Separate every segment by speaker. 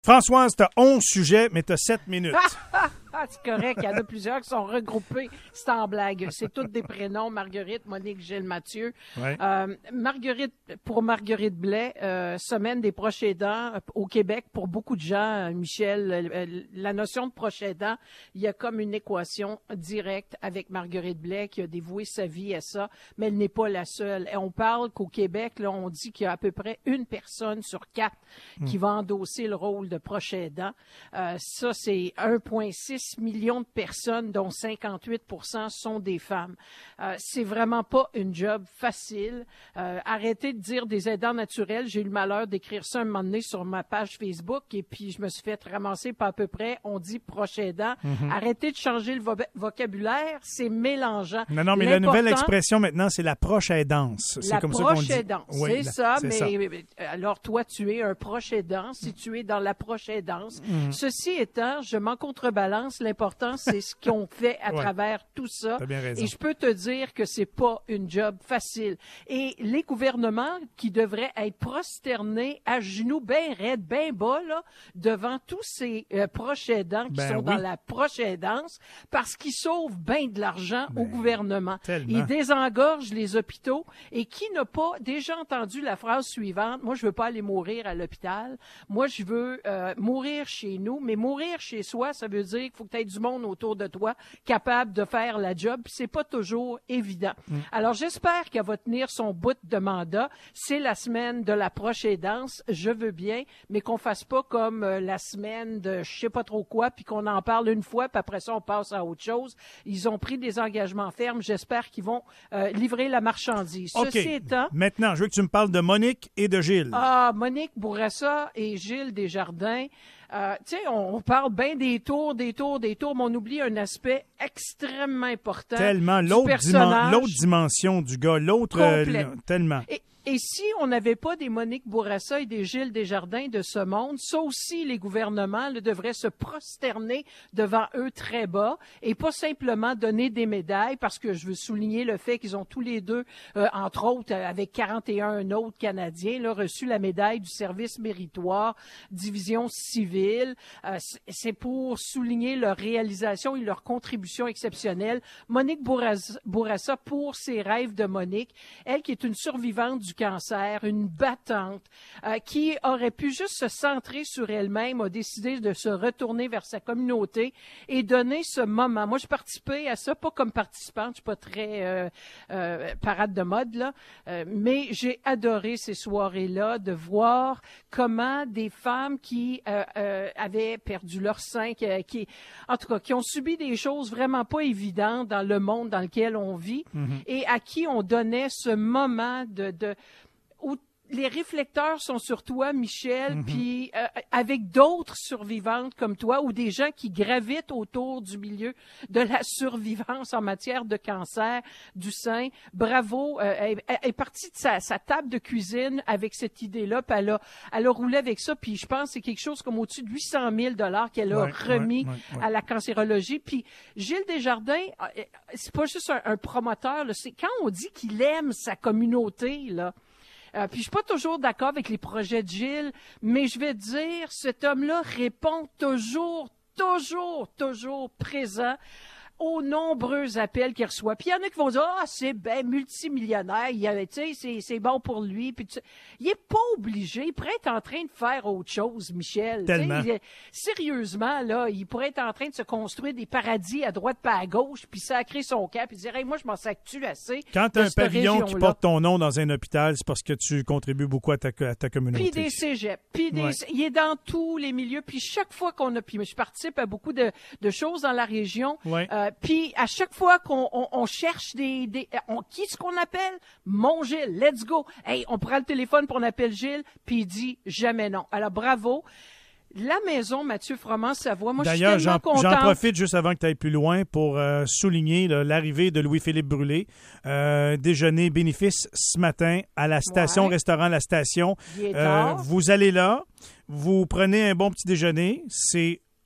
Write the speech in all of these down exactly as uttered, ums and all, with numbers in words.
Speaker 1: Françoise, tu as onze sujets, mais tu as sept minutes.
Speaker 2: Ah, c'est correct. Il y en a plusieurs qui sont regroupés. C'est en blague. C'est tous des prénoms. Marguerite, Monique, Gilles, Mathieu.
Speaker 1: Ouais.
Speaker 2: Euh, Marguerite, pour Marguerite Blais, euh, semaine des proches aidants au Québec. Pour beaucoup de gens, euh, Michel, euh, la notion de proche aidant, il y a comme une équation directe avec Marguerite Blais qui a dévoué sa vie à ça, mais elle n'est pas la seule. Et on parle qu'au Québec, là, on dit qu'il y a à peu près une personne sur quatre qui va endosser le rôle de proche aidant. Euh, ça, c'est un virgule six millions de personnes, dont cinquante-huit pour cent sont des femmes. Euh, c'est vraiment pas une job facile. Euh, arrêtez de dire des aidants naturels. J'ai eu le malheur d'écrire ça un moment donné sur ma page Facebook et puis je me suis fait ramasser pas à peu près. On dit proche aidant. Mm-hmm. Arrêtez de changer le vo- vocabulaire. C'est mélangeant.
Speaker 1: Non, non, mais la nouvelle expression maintenant, c'est la proche aidance. C'est
Speaker 2: la
Speaker 1: comme ça qu'on dit.
Speaker 2: proche aidance.
Speaker 1: Oui,
Speaker 2: c'est
Speaker 1: la,
Speaker 2: ça,
Speaker 1: c'est
Speaker 2: mais
Speaker 1: ça.
Speaker 2: Alors toi, tu es un proche aidant si tu es dans la proche aidance. Mm. Ceci étant, je m'en contrebalance. L'important, c'est ce qu'on fait à ouais. travers tout ça.
Speaker 1: T'as bien raison.
Speaker 2: Et je peux te dire que c'est pas une job facile. Et les gouvernements qui devraient être prosternés à genoux bien raides, bien bas, là, devant tous ces euh, proches aidants qui
Speaker 1: ben
Speaker 2: sont
Speaker 1: oui.
Speaker 2: dans la proche aidance parce qu'ils sauvent bien de l'argent ben, au gouvernement.
Speaker 1: Tellement.
Speaker 2: Ils désengorgent les hôpitaux. Et qui n'a pas déjà entendu la phrase suivante? Moi, je veux pas aller mourir à l'hôpital. Moi, je veux euh, mourir chez nous. Mais mourir chez soi, ça veut dire qu'il faut que tu aies du monde autour de toi capable de faire la job. C'est pas toujours évident. Mm. Alors, j'espère qu'elle va tenir son bout de mandat. C'est la semaine de la proche aidance. Je veux bien, mais qu'on fasse pas comme euh, la semaine de je sais pas trop quoi, puis qu'on en parle une fois, puis après ça, on passe à autre chose. Ils ont pris des engagements fermes. J'espère qu'ils vont euh, livrer la marchandise.
Speaker 1: Okay.
Speaker 2: Ceci étant...
Speaker 1: Maintenant, je veux que tu me parles de Monique et de Gilles.
Speaker 2: Ah, Monique Bourassa et Gilles Desjardins. Euh, tu sais, on, on parle bien des tours, des tours, des tours, mais on oublie un aspect extrêmement important.
Speaker 1: Tellement. L'autre, dimen- l'autre dimension du gars, l'autre... Euh, tellement.
Speaker 2: Et, Et si on n'avait pas des Monique Bourassa et des Gilles Desjardins de ce monde, ça aussi, les gouvernements là, devraient se prosterner devant eux très bas et pas simplement donner des médailles, parce que je veux souligner le fait qu'ils ont tous les deux, euh, entre autres, avec quarante et un autres Canadiens, là, reçu la médaille du service méritoire, division civile. Euh, c'est pour souligner leur réalisation et leur contribution exceptionnelle. Monique Bourassa, Bourassa, pour ses rêves de Monique, elle qui est une survivante du cancer, une battante, euh, qui aurait pu juste se centrer sur elle-même, a décidé de se retourner vers sa communauté et donner ce moment. Moi, je participais à ça, pas comme participante, je suis pas très euh, euh, parade de mode, là, euh, mais j'ai adoré ces soirées-là, de voir comment des femmes qui euh, euh, avaient perdu leur sein, qui, qui, en tout cas, qui ont subi des choses vraiment pas évidentes dans le monde dans lequel on vit, mm-hmm. et à qui on donnait ce moment de, de où les réflecteurs sont sur toi, Michel, mm-hmm. puis euh, avec d'autres survivantes comme toi ou des gens qui gravitent autour du milieu de la survivance en matière de cancer du sein. Bravo, euh, elle, elle est partie de sa, sa table de cuisine avec cette idée-là, puis elle a, elle a roulé avec ça, puis je pense que c'est quelque chose comme au-dessus de huit cent mille dollars qu'elle a ouais, remis ouais, ouais, ouais. à la cancérologie. Puis Gilles Desjardins, c'est pas juste un, un promoteur, là, c'est quand on dit qu'il aime sa communauté, là. Euh, puis je suis pas toujours d'accord avec les projets de Gilles, mais je vais te dire, cet homme-là répond toujours, toujours, toujours présent aux nombreux appels qu'il reçoit. Puis il y en a qui vont dire « Ah, c'est ben multimillionnaire, il avait, tu sais, c'est, c'est bon pour lui. » Puis il est pas obligé, il pourrait être en train de faire autre chose, Michel.
Speaker 1: Tellement.
Speaker 2: Il, sérieusement, là, il pourrait être en train de se construire des paradis à droite pas à gauche, puis sacrer son camp, puis dire hey, « moi, je m'en sac-tu assez. »
Speaker 1: Quand tu as un pavillon qui porte ton nom dans un hôpital, c'est parce que tu contribues beaucoup à ta, à ta communauté.
Speaker 2: Puis des cégeps, puis des, ouais. il est dans tous les milieux, puis chaque fois qu'on a, puis je participe à beaucoup de, de choses dans la région,
Speaker 1: ouais.
Speaker 2: euh, puis à chaque fois qu'on on, on cherche des... des on, qui est-ce qu'on appelle? Mon Gilles, let's go! Hey, on prend le téléphone pour on appelle Gilles, puis il dit jamais non. Alors bravo. La maison Mathieu Froment-Savoie, moi
Speaker 1: D'ailleurs,
Speaker 2: je suis tellement
Speaker 1: j'en,
Speaker 2: contente.
Speaker 1: j'en profite juste avant que tu ailles plus loin pour euh, souligner là, l'arrivée de Louis-Philippe Brûlé. Euh, déjeuner bénéfice ce matin à la station, ouais. restaurant La Station.
Speaker 2: Il est
Speaker 1: euh,
Speaker 2: tard.
Speaker 1: Vous allez là, vous prenez un bon petit déjeuner, c'est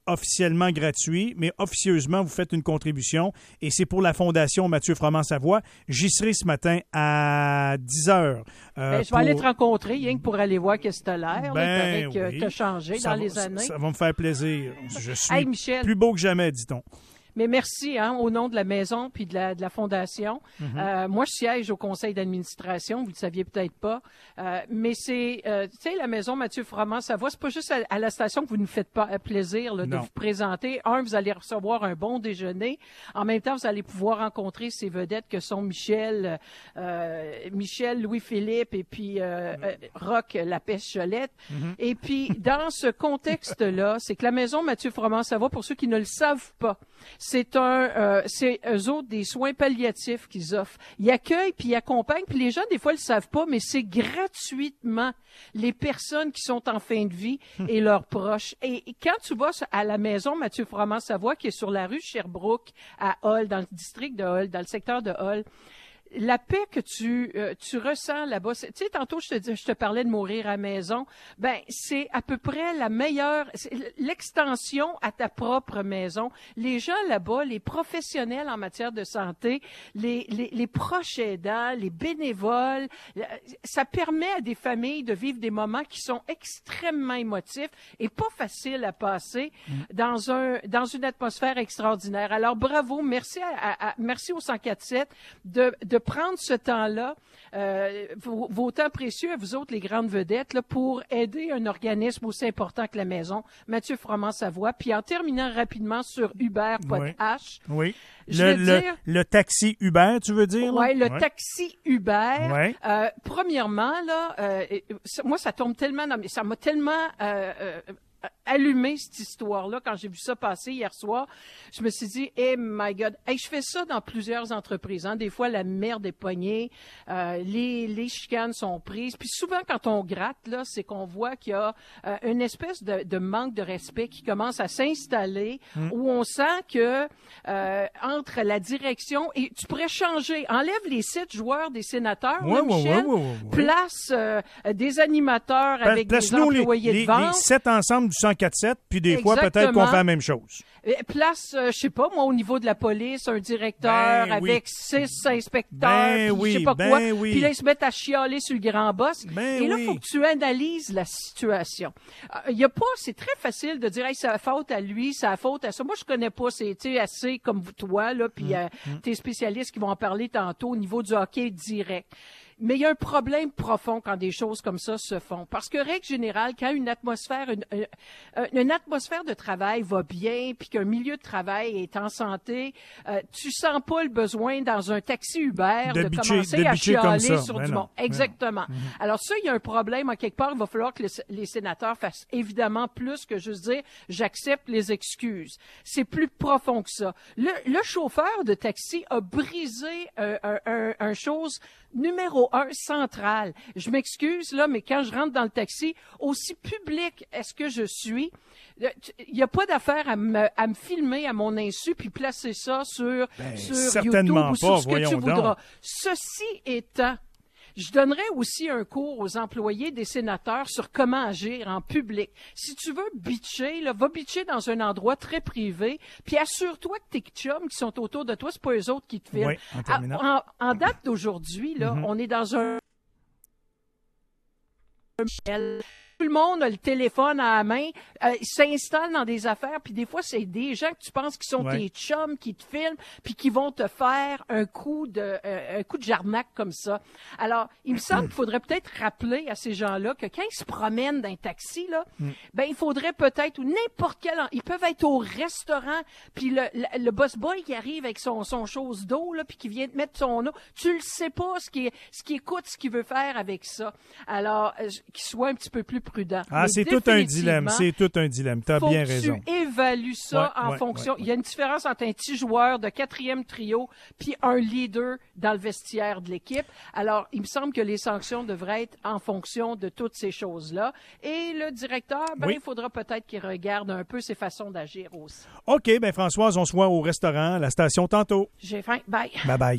Speaker 1: officiellement gratuit, mais officieusement, vous faites une contribution et c'est pour la Fondation Mathieu Froment-Savoie. J'y serai ce matin à dix heures. Euh,
Speaker 2: ben, je vais
Speaker 1: pour...
Speaker 2: aller te rencontrer, rien que pour aller voir qu'est-ce que tu as l'air.
Speaker 1: Ben,
Speaker 2: que
Speaker 1: oui.
Speaker 2: tu as changé
Speaker 1: ça
Speaker 2: dans
Speaker 1: va,
Speaker 2: les années.
Speaker 1: Ça, ça va me faire plaisir. Je suis
Speaker 2: hey, Michel,
Speaker 1: plus beau que jamais, dit-on.
Speaker 2: Mais merci, hein, au nom de la maison puis de la, de la fondation. Mm-hmm. Euh, moi, je siège au conseil d'administration, vous le saviez peut-être pas. Euh, mais c'est, euh, tu sais, la maison Mathieu Froment-Savoie, c'est pas juste à, à la station que vous nous faites pas plaisir là, de vous présenter. Un, vous allez recevoir un bon déjeuner. En même temps, vous allez pouvoir rencontrer ces vedettes que sont Michel, euh, Michel, Louis-Philippe et puis euh, euh, Roch Lapèche-Cholette. Mm-hmm. Et puis, dans ce contexte-là, c'est que la maison Mathieu Froment-Savoie, pour ceux qui ne le savent pas, c'est un, euh, c'est eux autres des soins palliatifs qu'ils offrent. Ils accueillent puis ils accompagnent. Puis les gens des fois le savent pas, mais c'est gratuitement les personnes qui sont en fin de vie et leurs proches. Et, et quand tu vas à la maison Mathieu Froment-Savoie qui est sur la rue Sherbrooke à Hull, dans le district de Hull, dans le secteur de Hull. La paix que tu euh, tu ressens là-bas, tu sais, tantôt je te dis, je te parlais de mourir à la maison, ben c'est à peu près la meilleure, l'extension à ta propre maison. Les gens là-bas, les professionnels en matière de santé, les les, les proches aidants, les bénévoles, ça permet à des familles de vivre des moments qui sont extrêmement émotifs et pas faciles à passer mmh. dans un dans une atmosphère extraordinaire. Alors bravo, merci à, à, à merci au cent quatre sept de de prendre ce temps-là, euh, vos, vos temps précieux à vous autres, les grandes vedettes, là, pour aider un organisme aussi important que la maison, Mathieu Froment-Savoie. Puis en terminant rapidement sur Uber, pas
Speaker 1: oui.
Speaker 2: de H.
Speaker 1: Oui.
Speaker 2: Je
Speaker 1: le,
Speaker 2: veux
Speaker 1: le,
Speaker 2: dire,
Speaker 1: le taxi Uber, tu veux dire?
Speaker 2: Oui, le
Speaker 1: ouais.
Speaker 2: taxi Uber.
Speaker 1: Ouais.
Speaker 2: Euh, premièrement, là, euh, moi, ça tombe tellement dans mes... Ça m'a tellement... Euh, euh, allumé cette histoire-là quand j'ai vu ça passer hier soir. Je me suis dit, hey my God, hey, je fais ça dans plusieurs entreprises. Hein. Des fois, la merde est pognée, euh, les, les chicanes sont prises. Puis souvent, quand on gratte, là, c'est qu'on voit qu'il y a euh, une espèce de, de manque de respect qui commence à s'installer, mmh. où on sent que euh, entre la direction et tu pourrais changer. Enlève les sept joueurs des sénateurs,
Speaker 1: ouais,
Speaker 2: là,
Speaker 1: ouais,
Speaker 2: Michel.
Speaker 1: Ouais, ouais, ouais, ouais.
Speaker 2: Place euh, des animateurs Pla- avec des employés
Speaker 1: les,
Speaker 2: de vente.
Speaker 1: Les sept ensemble du cent quatre sept, puis des
Speaker 2: Exactement.
Speaker 1: fois, peut-être qu'on fait la même chose.
Speaker 2: Place, euh, je sais pas, moi, au niveau de la police, un directeur
Speaker 1: ben,
Speaker 2: avec
Speaker 1: oui.
Speaker 2: six inspecteurs,
Speaker 1: ben,
Speaker 2: puis
Speaker 1: oui,
Speaker 2: je sais pas
Speaker 1: ben,
Speaker 2: quoi.
Speaker 1: Oui.
Speaker 2: Puis là, ils se mettent à chialer sur le grand boss.
Speaker 1: Ben,
Speaker 2: Et là, il
Speaker 1: oui.
Speaker 2: faut que tu analyses la situation. Il euh, y a pas, c'est très facile de dire, hey, c'est la faute à lui, c'est la faute à ça. Moi, je connais pas, c'est, tu sais, assez comme toi, là, puis euh, mm. tes spécialistes qui vont en parler tantôt au niveau du hockey direct. Mais il y a un problème profond quand des choses comme ça se font. Parce que, règle générale, quand une atmosphère, une, une, une atmosphère de travail va bien, puis qu'un milieu de travail est en santé, euh, tu sens pas le besoin dans un taxi Uber de, de bitcher, commencer de à chialer sur ben du non, monde. Exactement. Ben Alors ça, il y a un problème. En quelque part, il va falloir que les, les sénateurs fassent évidemment plus que juste dire « j'accepte les excuses ». C'est plus profond que ça. Le, le chauffeur de taxi a brisé euh, un, un, un chose numéro un, central. Je m'excuse, là, mais quand je rentre dans le taxi, aussi public est-ce que je suis, il n'y a pas d'affaire à me, à me filmer à mon insu puis placer ça sur,
Speaker 1: ben,
Speaker 2: sur YouTube ou
Speaker 1: pas,
Speaker 2: sur ce que tu voudras.
Speaker 1: Donc.
Speaker 2: Ceci étant, je donnerais aussi un cours aux employés des sénateurs sur comment agir en public. Si tu veux bitcher, là, va bitcher dans un endroit très privé, puis assure-toi que tes chums qui sont autour de toi, c'est pas eux autres qui te filment.
Speaker 1: Oui, en terminant.
Speaker 2: En, en date d'aujourd'hui, là, mm-hmm. on est dans un... Tout le monde a le téléphone à la main, euh, il s'installe dans des affaires, puis des fois, c'est des gens que tu penses qui sont ouais. tes chums, qui te filment, puis qui vont te faire un coup de euh, un coup de jarnac comme ça. Alors, il me semble qu'il faudrait peut-être rappeler à ces gens-là que quand ils se promènent dans un taxi, là, mm. ben il faudrait peut-être, ou n'importe quel... Ils peuvent être au restaurant, puis le, le, le boss boy qui arrive avec son, son chose d'eau, là, puis qui vient te mettre son eau, tu le sais pas ce qui, ce qui écoute, ce qu'il veut faire avec ça. Alors, euh, qu'il soit un petit peu plus prudent.
Speaker 1: Ah,
Speaker 2: mais
Speaker 1: c'est tout un dilemme, c'est tout un dilemme. Tu as bien raison.
Speaker 2: Tu évalues ça ouais, en ouais, fonction. Ouais, ouais. Il y a une différence entre un petit joueur de quatrième trio puis un leader dans le vestiaire de l'équipe. Alors, il me semble que les sanctions devraient être en fonction de toutes ces choses-là. Et le directeur, ben, oui. il faudra peut-être qu'il regarde un peu ses façons d'agir aussi.
Speaker 1: OK, ben Françoise, on se voit au restaurant, à la station tantôt.
Speaker 2: J'ai faim. Bye.
Speaker 1: Bye bye.